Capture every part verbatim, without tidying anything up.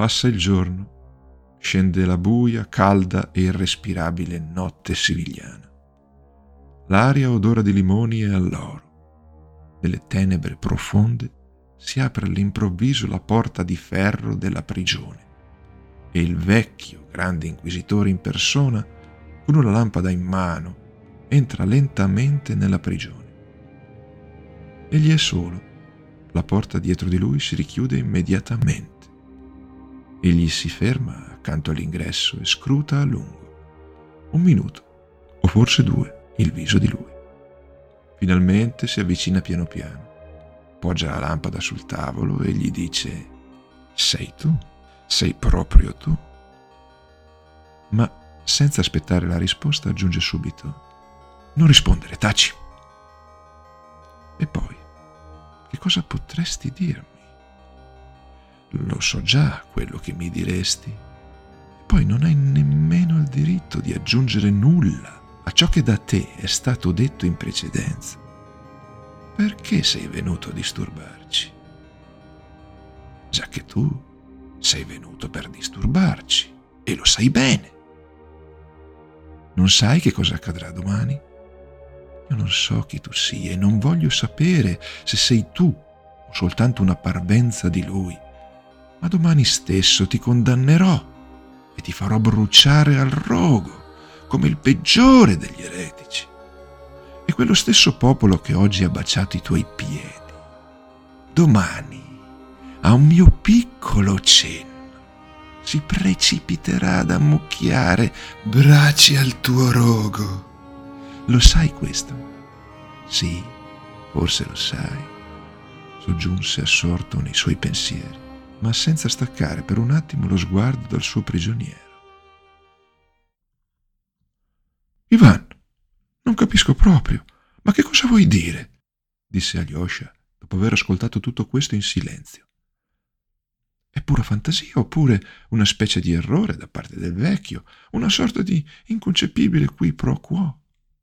Passa il giorno, scende la buia, calda e irrespirabile notte siviliana. L'aria odora di limoni e alloro. Nelle tenebre profonde si apre all'improvviso la porta di ferro della prigione e il vecchio grande inquisitore in persona, con una lampada in mano, entra lentamente nella prigione. Egli è solo. La porta dietro di lui si richiude immediatamente. Egli si ferma accanto all'ingresso e scruta a lungo, un minuto, o forse due, il viso di lui. Finalmente si avvicina piano piano, poggia la lampada sul tavolo e gli dice: «Sei tu? Sei proprio tu?» Ma senza aspettare la risposta aggiunge subito: «Non rispondere, taci!» E poi, che cosa potresti dirmi? Lo so già quello che mi diresti. E poi non hai nemmeno il diritto di aggiungere nulla a ciò che da te è stato detto in precedenza. Perché sei venuto a disturbarci? Già che tu sei venuto per disturbarci, e lo sai bene. Non sai che cosa accadrà domani? Io non so chi tu sia e non voglio sapere se sei tu o soltanto una parvenza di lui, ma domani stesso ti condannerò e ti farò bruciare al rogo come il peggiore degli eretici. E quello stesso popolo che oggi ha baciato i tuoi piedi, domani, a un mio piccolo cenno, si precipiterà ad ammucchiare braci al tuo rogo. Lo sai questo? Sì, forse lo sai, soggiunse assorto nei suoi pensieri, ma senza staccare per un attimo lo sguardo dal suo prigioniero. «Ivan, non capisco proprio, ma che cosa vuoi dire?» disse Alyosha, dopo aver ascoltato tutto questo in silenzio. «È pura fantasia oppure una specie di errore da parte del vecchio, una sorta di inconcepibile qui pro quo?»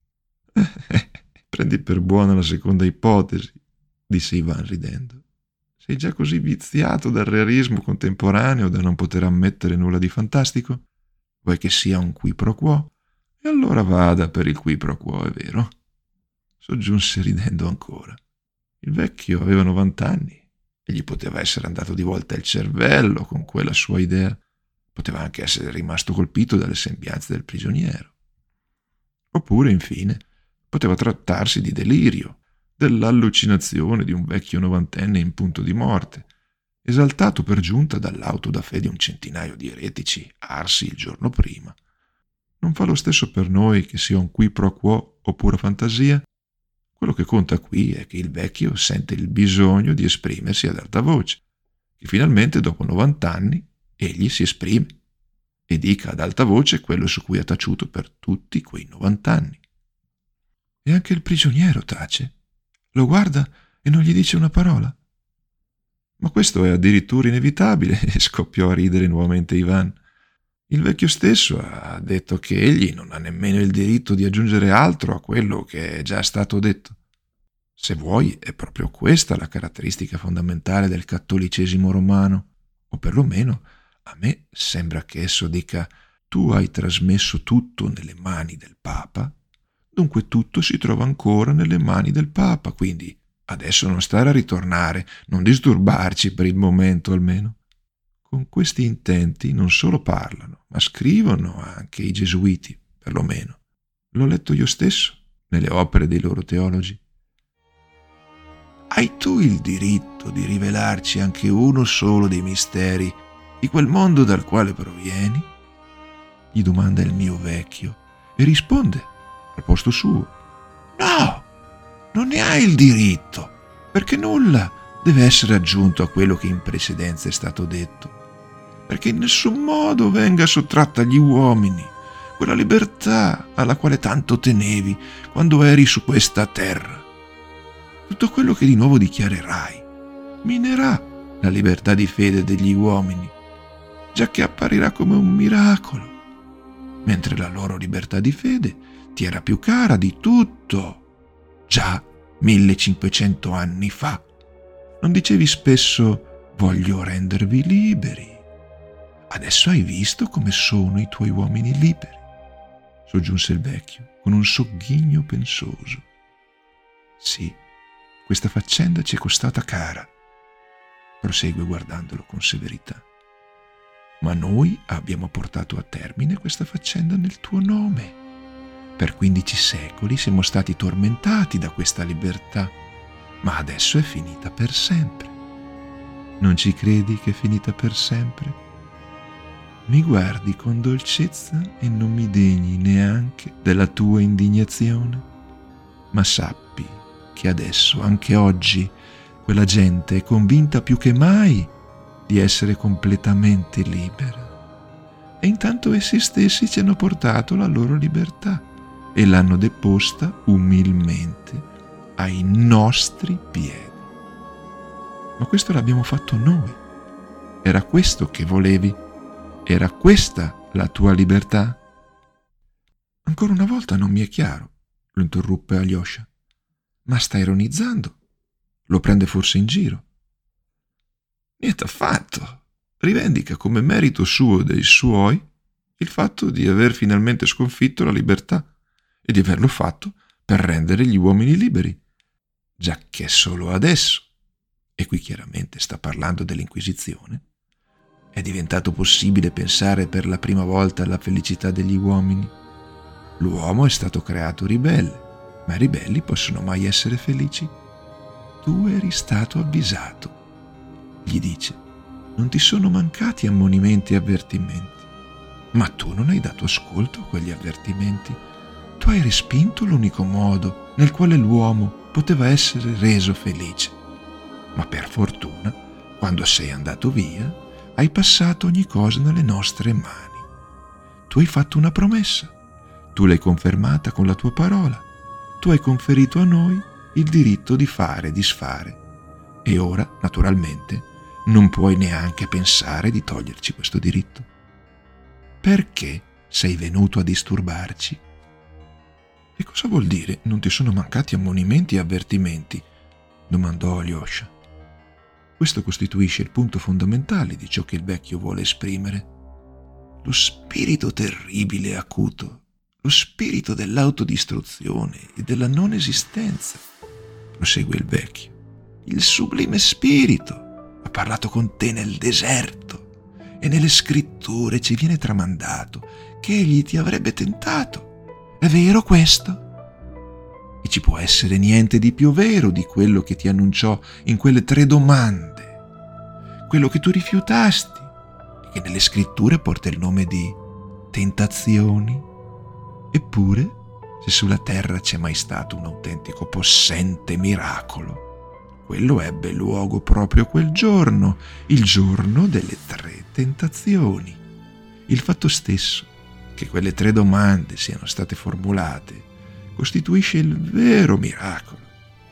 «Prendi per buona la seconda ipotesi», disse Ivan ridendo. «Sei già così viziato dal realismo contemporaneo da non poter ammettere nulla di fantastico? Vuoi che sia un qui pro quo? E allora vada per il qui pro quo, è vero?» Soggiunse ridendo ancora. Il vecchio aveva novant'anni e gli poteva essere andato di volta il cervello con quella sua idea. Poteva anche essere rimasto colpito dalle sembianze del prigioniero. Oppure, infine, poteva trattarsi di delirio, dell'allucinazione di un vecchio novantenne in punto di morte, esaltato per giunta dall'auto da fé di un centinaio di eretici arsi il giorno prima. Non fa lo stesso per noi che sia un qui pro quo o pura fantasia. Quello che conta qui è che il vecchio sente il bisogno di esprimersi ad alta voce, che finalmente dopo novant'anni egli si esprime e dica ad alta voce quello su cui ha taciuto per tutti quei novant'anni. E anche il prigioniero tace, lo guarda e non gli dice una parola. Ma questo è addirittura inevitabile, e scoppiò a ridere nuovamente Ivan. Il vecchio stesso ha detto che egli non ha nemmeno il diritto di aggiungere altro a quello che è già stato detto. Se vuoi, è proprio questa la caratteristica fondamentale del cattolicesimo romano, o perlomeno a me sembra che esso dica: tu hai trasmesso tutto nelle mani del Papa, dunque tutto si trova ancora nelle mani del Papa, quindi adesso non stare a ritornare, non disturbarci per il momento almeno. Con questi intenti non solo parlano, ma scrivono anche i gesuiti, perlomeno. L'ho letto io stesso nelle opere dei loro teologi. Hai tu il diritto di rivelarci anche uno solo dei misteri di quel mondo dal quale provieni? Gli domanda il mio vecchio e risponde al posto suo: no, non ne hai il diritto, perché nulla deve essere aggiunto a quello che in precedenza è stato detto, perché in nessun modo venga sottratta agli uomini quella libertà alla quale tanto tenevi quando eri su questa terra. Tutto quello che di nuovo dichiarerai minerà la libertà di fede degli uomini, giacché apparirà come un miracolo, mentre la loro libertà di fede ti era più cara di tutto. Già millecinquecento anni fa non dicevi spesso: voglio rendervi liberi? Adesso hai visto come sono i tuoi uomini liberi, soggiunse il vecchio con un sogghigno pensoso. Sì, questa faccenda ci è costata cara, prosegue guardandolo con severità. Ma noi abbiamo portato a termine questa faccenda nel tuo nome. Per quindici secoli siamo stati tormentati da questa libertà, ma adesso è finita per sempre. Non ci credi che è finita per sempre? Mi guardi con dolcezza e non mi degni neanche della tua indignazione? Ma sappi che adesso, anche oggi, quella gente è convinta più che mai di essere completamente libera. E intanto essi stessi ci hanno portato la loro libertà e l'hanno deposta umilmente ai nostri piedi. Ma questo l'abbiamo fatto noi. Era questo che volevi? Era questa la tua libertà? Ancora una volta non mi è chiaro, lo interruppe Alyosha. Ma sta ironizzando? Lo prende forse in giro? Niente affatto. Rivendica come merito suo e dei suoi il fatto di aver finalmente sconfitto la libertà e di averlo fatto per rendere gli uomini liberi, giacché solo adesso, e qui chiaramente sta parlando dell'Inquisizione, è diventato possibile pensare per la prima volta alla felicità degli uomini. L'uomo è stato creato ribelle, ma i ribelli possono mai essere felici? Tu eri stato avvisato, gli dice. Non ti sono mancati ammonimenti e avvertimenti, ma tu non hai dato ascolto a quegli avvertimenti. Tu hai respinto l'unico modo nel quale l'uomo poteva essere reso felice. Ma per fortuna, quando sei andato via, hai passato ogni cosa nelle nostre mani. Tu hai fatto una promessa, tu l'hai confermata con la tua parola, tu hai conferito a noi il diritto di fare e disfare, e ora, naturalmente, non puoi neanche pensare di toglierci questo diritto. Perché sei venuto a disturbarci? E cosa vuol dire non ti sono mancati ammonimenti e avvertimenti? Domandò Alyosha. Questo costituisce il punto fondamentale di ciò che il vecchio vuole esprimere. Lo spirito terribile e acuto, lo spirito dell'autodistruzione e della non esistenza, prosegue il vecchio. Il sublime spirito ha parlato con te nel deserto e nelle scritture ci viene tramandato che egli ti avrebbe tentato. È vero questo? E ci può essere niente di più vero di quello che ti annunciò in quelle tre domande, quello che tu rifiutasti e che nelle scritture porta il nome di tentazioni. Eppure, se sulla terra c'è mai stato un autentico possente miracolo, quello ebbe luogo proprio quel giorno, il giorno delle tre tentazioni. Il fatto stesso che quelle tre domande siano state formulate costituisce il vero miracolo.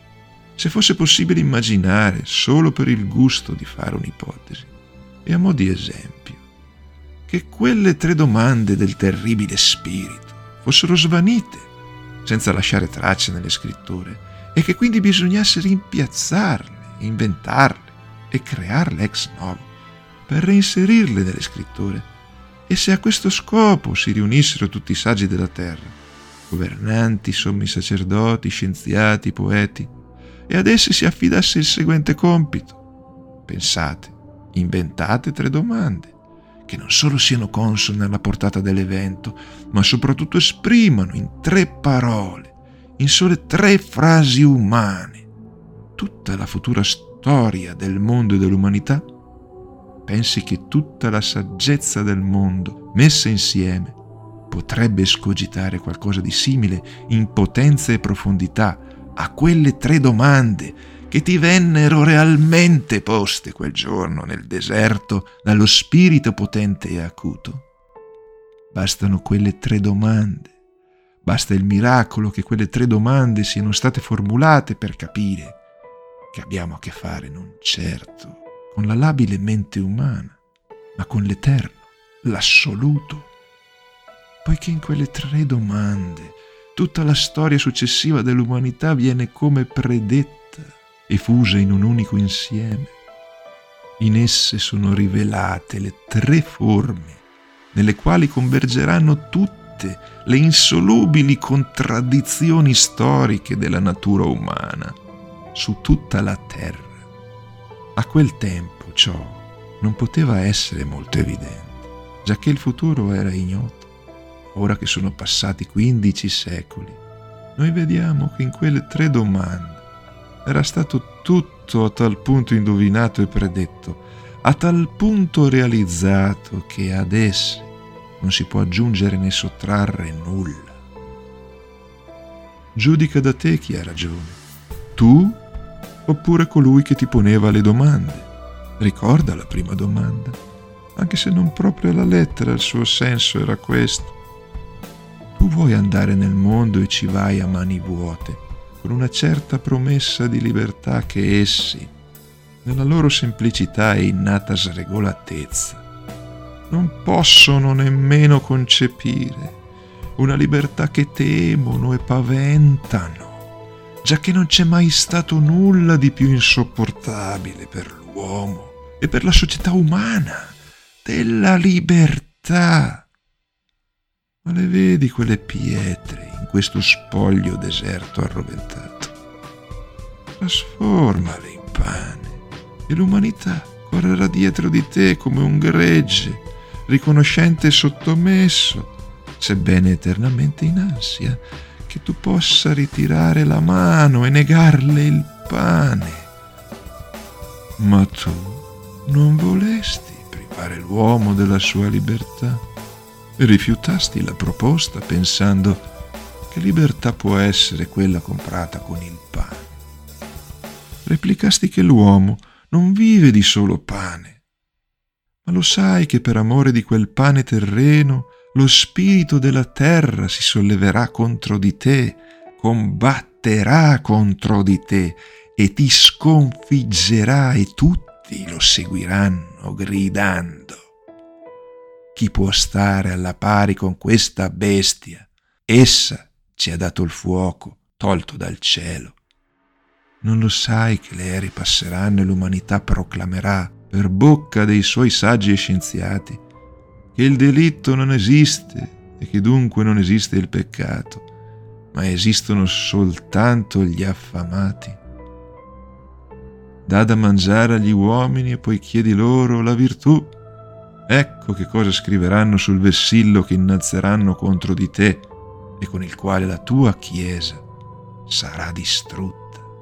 Se fosse possibile immaginare, solo per il gusto di fare un'ipotesi, e a mo' di esempio, che quelle tre domande del terribile spirito fossero svanite, senza lasciare tracce nelle scritture, e che quindi bisognasse rimpiazzarle, inventarle e crearle ex novo, per reinserirle nelle scritture, e se a questo scopo si riunissero tutti i saggi della terra, governanti, sommi sacerdoti, scienziati, poeti, e ad essi si affidasse il seguente compito. Pensate, inventate tre domande, che non solo siano consone alla portata dell'evento, ma soprattutto esprimano in tre parole, in sole tre frasi umane, tutta la futura storia del mondo e dell'umanità. Pensi che tutta la saggezza del mondo, messa insieme, potrebbe escogitare qualcosa di simile in potenza e profondità a quelle tre domande che ti vennero realmente poste quel giorno nel deserto dallo spirito potente e acuto? Bastano quelle tre domande, basta il miracolo che quelle tre domande siano state formulate per capire che abbiamo a che fare non certo con la labile mente umana, ma con l'eterno, l'assoluto. Poiché in quelle tre domande tutta la storia successiva dell'umanità viene come predetta e fusa in un unico insieme. In esse sono rivelate le tre forme nelle quali convergeranno tutte le insolubili contraddizioni storiche della natura umana su tutta la terra. A quel tempo ciò non poteva essere molto evidente, giacché il futuro era ignoto. Ora che sono passati quindici secoli, noi vediamo che in quelle tre domande era stato tutto a tal punto indovinato e predetto, a tal punto realizzato che ad esse non si può aggiungere né sottrarre nulla. Giudica da te chi ha ragione, tu oppure colui che ti poneva le domande. Ricorda la prima domanda, anche se non proprio alla lettera il suo senso era questo. Tu vuoi andare nel mondo e ci vai a mani vuote, con una certa promessa di libertà che essi, nella loro semplicità e innata sregolatezza, non possono nemmeno concepire, una libertà che temono e paventano, giacché non c'è mai stato nulla di più insopportabile per l'uomo e per la società umana della libertà. Ma le vedi quelle pietre in questo spoglio deserto arroventato? Trasformale in pane e l'umanità correrà dietro di te come un gregge, riconoscente e sottomesso, sebbene eternamente in ansia che tu possa ritirare la mano e negarle il pane. Ma tu non volesti privare l'uomo della sua libertà e rifiutasti la proposta pensando che libertà può essere quella comprata con il pane. Replicasti che l'uomo non vive di solo pane, ma lo sai che per amore di quel pane terreno lo spirito della terra si solleverà contro di te, combatterà contro di te e ti sconfiggerà e tutti lo seguiranno gridando. Chi può stare alla pari con questa bestia? Essa ci ha dato il fuoco, tolto dal cielo. Non lo sai che le ere passeranno e l'umanità proclamerà per bocca dei suoi saggi e scienziati che il delitto non esiste e che dunque non esiste il peccato, ma esistono soltanto gli affamati. Dà da mangiare agli uomini e poi chiedi loro la virtù. Ecco che cosa scriveranno sul vessillo che innalzeranno contro di te e con il quale la tua Chiesa sarà distrutta.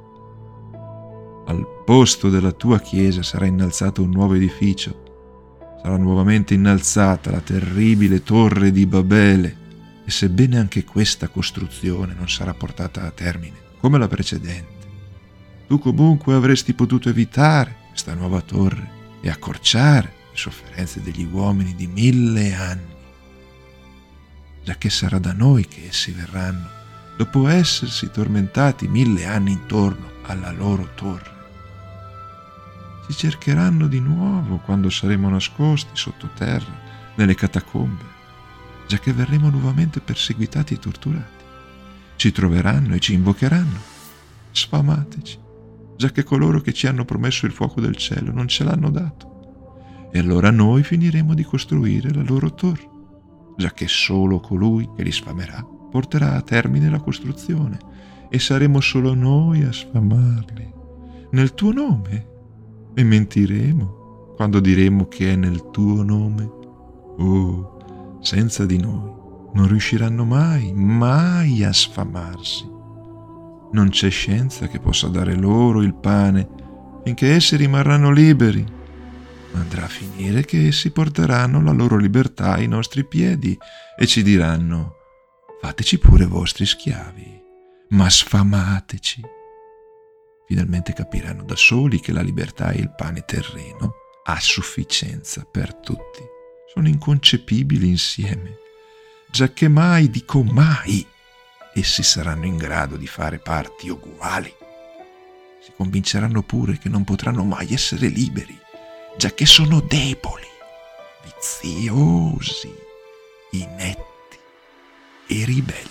Al posto della tua Chiesa sarà innalzato un nuovo edificio, sarà nuovamente innalzata la terribile torre di Babele, e sebbene anche questa costruzione non sarà portata a termine come la precedente, tu comunque avresti potuto evitare questa nuova torre e accorciare le sofferenze degli uomini di mille anni, giacché sarà da noi che essi verranno, dopo essersi tormentati mille anni intorno alla loro torre. Ci cercheranno di nuovo quando saremo nascosti sottoterra, nelle catacombe, giacché verremo nuovamente perseguitati e torturati. Ci troveranno e ci invocheranno. Sfamateci, giacché coloro che ci hanno promesso il fuoco del cielo non ce l'hanno dato. E allora noi finiremo di costruire la loro torre, giacché solo colui che li sfamerà porterà a termine la costruzione, e saremo solo noi a sfamarli nel tuo nome. E mentiremo quando diremo che è nel tuo nome. Oh, senza di noi non riusciranno mai, mai a sfamarsi. Non c'è scienza che possa dare loro il pane finché essi rimarranno liberi. Andrà a finire che essi porteranno la loro libertà ai nostri piedi e ci diranno: fateci pure vostri schiavi, ma sfamateci. Finalmente capiranno da soli che la libertà e il pane terreno ha sufficienza per tutti. Sono inconcepibili insieme, giacché mai, dico mai, essi saranno in grado di fare parti uguali. Si convinceranno pure che non potranno mai essere liberi, giacché sono deboli, viziosi, inetti e ribelli.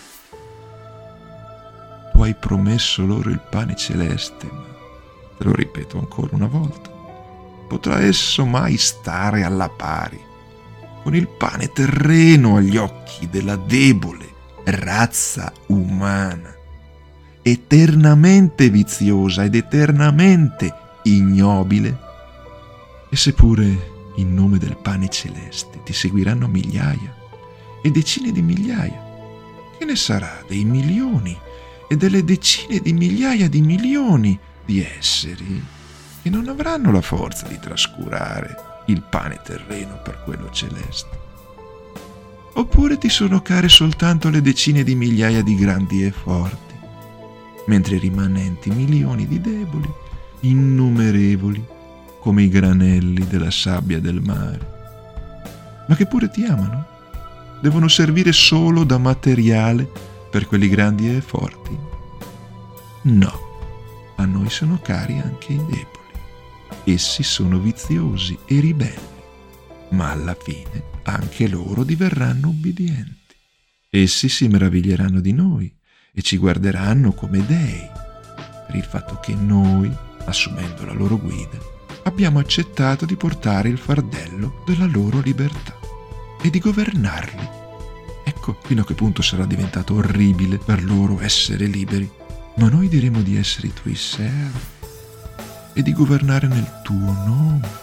Tu hai promesso loro il pane celeste, ma te lo ripeto ancora una volta, potrà esso mai stare alla pari con il pane terreno agli occhi della debole razza umana, eternamente viziosa ed eternamente ignobile? E seppure in nome del pane celeste ti seguiranno migliaia e decine di migliaia, che ne sarà dei milioni e delle decine di migliaia di milioni di esseri che non avranno la forza di trascurare il pane terreno per quello celeste? Oppure ti sono care soltanto le decine di migliaia di grandi e forti, mentre i rimanenti milioni di deboli, innumerevoli come i granelli della sabbia del mare, ma che pure ti amano, devono servire solo da materiale per quelli grandi e forti? No, a noi sono cari anche i deboli. Essi sono viziosi e ribelli, ma alla fine anche loro diverranno ubbidienti. Essi si meraviglieranno di noi e ci guarderanno come dei, per il fatto che noi, assumendo la loro guida, abbiamo accettato di portare il fardello della loro libertà e di governarli. Ecco fino a che punto sarà diventato orribile per loro essere liberi, ma noi diremo di essere i tuoi servi e di governare nel tuo nome.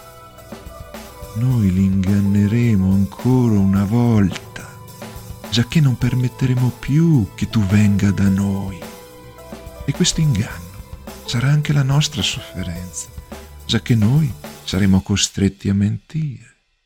Noi li inganneremo ancora una volta, giacché non permetteremo più che tu venga da noi. E questo inganno sarà anche la nostra sofferenza, giacché noi saremo costretti a mentire.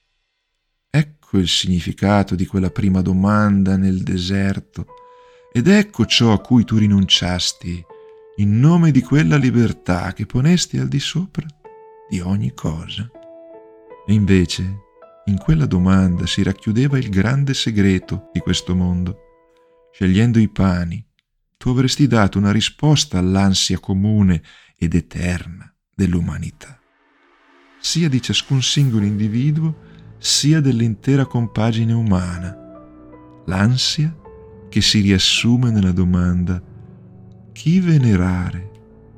Ecco il significato di quella prima domanda nel deserto, ed ecco ciò a cui tu rinunciasti in nome di quella libertà che ponesti al di sopra di ogni cosa. E invece, in quella domanda si racchiudeva il grande segreto di questo mondo. Scegliendo i pani, tu avresti dato una risposta all'ansia comune ed eterna dell'umanità, sia di ciascun singolo individuo, sia dell'intera compagine umana. L'ansia che si riassume nella domanda: chi venerare?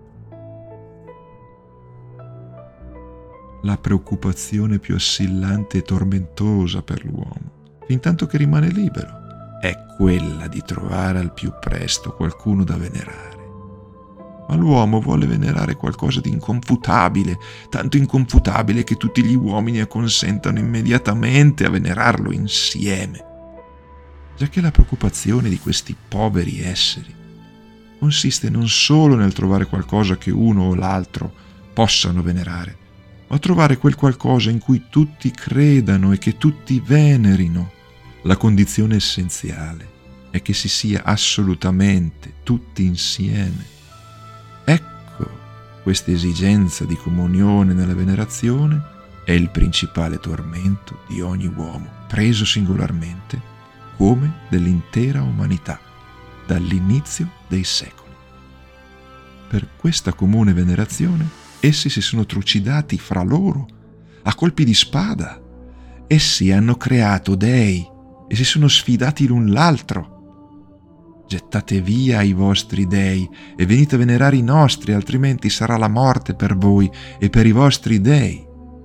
La preoccupazione più assillante e tormentosa per l'uomo, fintanto che rimane libero, è quella di trovare al più presto qualcuno da venerare. Ma l'uomo vuole venerare qualcosa di inconfutabile, tanto inconfutabile che tutti gli uomini acconsentano immediatamente a venerarlo insieme, giacché la preoccupazione di questi poveri esseri consiste non solo nel trovare qualcosa che uno o l'altro possano venerare, ma trovare quel qualcosa in cui tutti credano e che tutti venerino. La condizione essenziale è che si sia assolutamente tutti insieme. Ecco, questa esigenza di comunione nella venerazione è il principale tormento di ogni uomo, preso singolarmente, come dell'intera umanità, dall'inizio dei secoli. Per questa comune venerazione essi si sono trucidati fra loro a colpi di spada. Essi hanno creato dei e si sono sfidati l'un l'altro. Gettate via i vostri dei e venite a venerare i nostri, altrimenti sarà la morte per voi e per i vostri dei.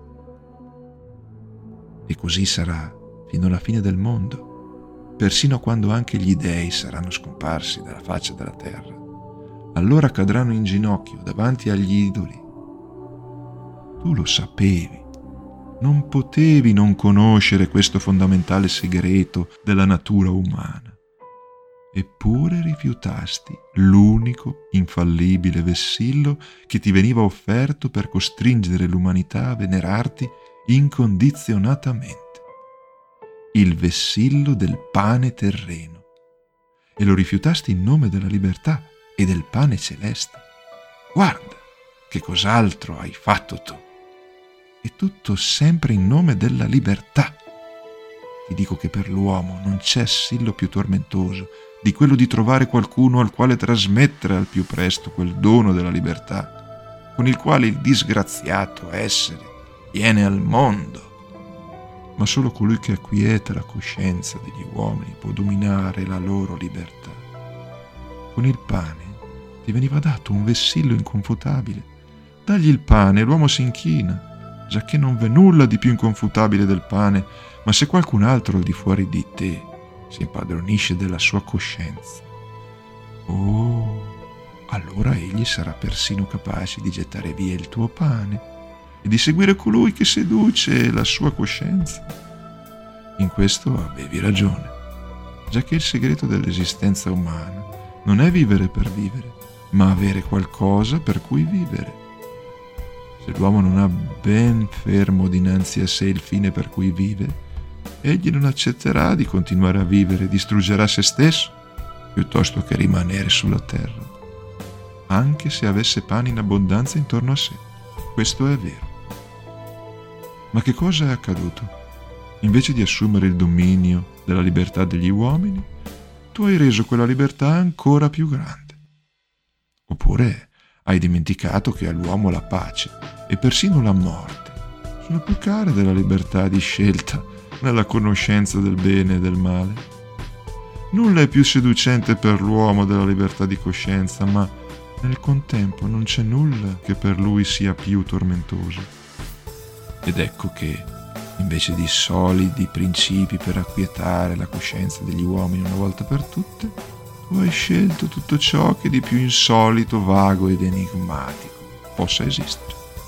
E così sarà fino alla fine del mondo, persino quando anche gli dei saranno scomparsi dalla faccia della terra. Allora cadranno in ginocchio davanti agli idoli. Tu lo sapevi, non potevi non conoscere questo fondamentale segreto della natura umana, eppure rifiutasti l'unico infallibile vessillo che ti veniva offerto per costringere l'umanità a venerarti incondizionatamente, il vessillo del pane terreno, e lo rifiutasti in nome della libertà e del pane celeste. Guarda, che cos'altro hai fatto tu? E tutto sempre in nome della libertà. Ti dico che per l'uomo non c'è assillo più tormentoso di quello di trovare qualcuno al quale trasmettere al più presto quel dono della libertà, con il quale il disgraziato essere viene al mondo. Ma solo colui che acquieta la coscienza degli uomini può dominare la loro libertà. Con il pane ti veniva dato un vessillo inconfutabile. Dagli il pane, l'uomo si inchina. giacché non v'è nulla di più inconfutabile del pane, ma se qualcun altro al di fuori di te si impadronisce della sua coscienza, oh, allora egli sarà persino capace di gettare via il tuo pane e di seguire colui che seduce la sua coscienza. In questo avevi ragione, giacché il segreto dell'esistenza umana non è vivere per vivere, ma avere qualcosa per cui vivere. Se l'uomo non ha ben fermo dinanzi a sé il fine per cui vive, egli non accetterà di continuare a vivere, distruggerà se stesso, piuttosto che rimanere sulla terra, anche se avesse pane in abbondanza intorno a sé. Questo è vero. Ma che cosa è accaduto? Invece di assumere il dominio della libertà degli uomini, tu hai reso quella libertà ancora più grande. Oppure hai dimenticato che all'uomo la pace e persino la morte sono più care della libertà di scelta nella conoscenza del bene e del male. Nulla è più seducente per l'uomo della libertà di coscienza, ma nel contempo non c'è nulla che per lui sia più tormentoso. Ed ecco che, invece di solidi principi per acquietare la coscienza degli uomini una volta per tutte, tu hai scelto tutto ciò che di più insolito, vago ed enigmatico possa esistere.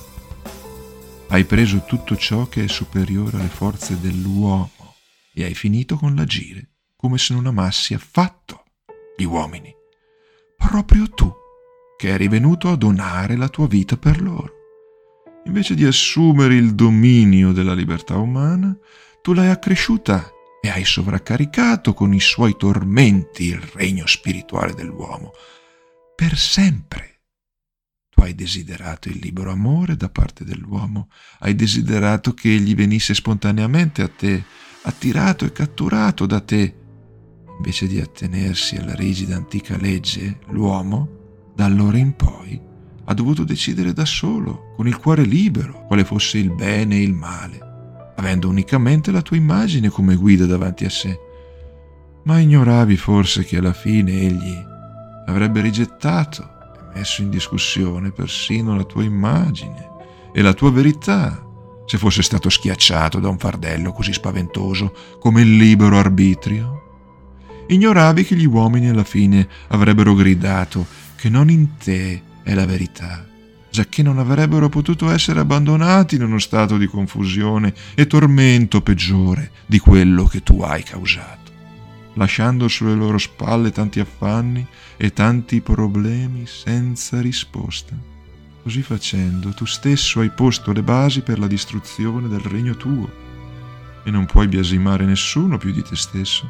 Hai preso tutto ciò che è superiore alle forze dell'uomo e hai finito con l'agire come se non amassi affatto gli uomini, proprio tu che eri venuto a donare la tua vita per loro. Invece di assumere il dominio della libertà umana, tu l'hai accresciuta e hai sovraccaricato con i suoi tormenti il regno spirituale dell'uomo per sempre. Tu hai desiderato il libero amore da parte dell'uomo, hai desiderato che egli venisse spontaneamente a te, attirato e catturato da te. Invece di attenersi alla rigida antica legge, l'uomo, da allora in poi, ha dovuto decidere da solo, con il cuore libero, quale fosse il bene e il male, avendo unicamente la tua immagine come guida davanti a sé. Ma ignoravi forse che alla fine egli avrebbe rigettato messo in discussione persino la tua immagine e la tua verità, se fosse stato schiacciato da un fardello così spaventoso come il libero arbitrio? Ignoravi che gli uomini alla fine avrebbero gridato che non in te è la verità, giacché non avrebbero potuto essere abbandonati in uno stato di confusione e tormento peggiore di quello che tu hai causato, lasciando sulle loro spalle tanti affanni e tanti problemi senza risposta. Così facendo, tu stesso hai posto le basi per la distruzione del regno tuo e non puoi biasimare nessuno più di te stesso.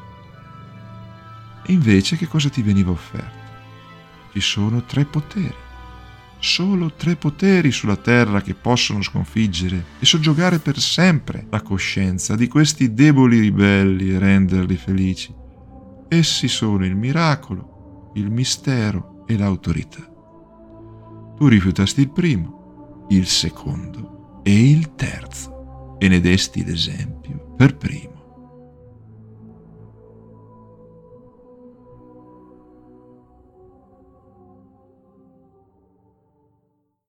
E invece che cosa ti veniva offerto? Ci sono tre poteri, solo tre poteri sulla terra che possono sconfiggere e soggiogare per sempre la coscienza di questi deboli ribelli e renderli felici. Essi sono il miracolo, il mistero e l'autorità. Tu rifiutasti il primo, il secondo e il terzo e ne desti l'esempio per primo.